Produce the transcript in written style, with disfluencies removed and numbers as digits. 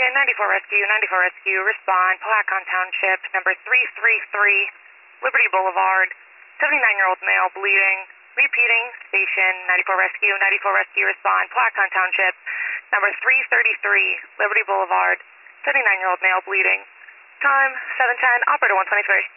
94 Rescue, 94 Rescue, respond, Placon Township, number 333, Liberty Boulevard, 79-year-old male bleeding, repeating, station, 94 Rescue, 94 Rescue, respond, Placon Township, number 333, Liberty Boulevard, 79-year-old male bleeding, time 7:10, operator 123.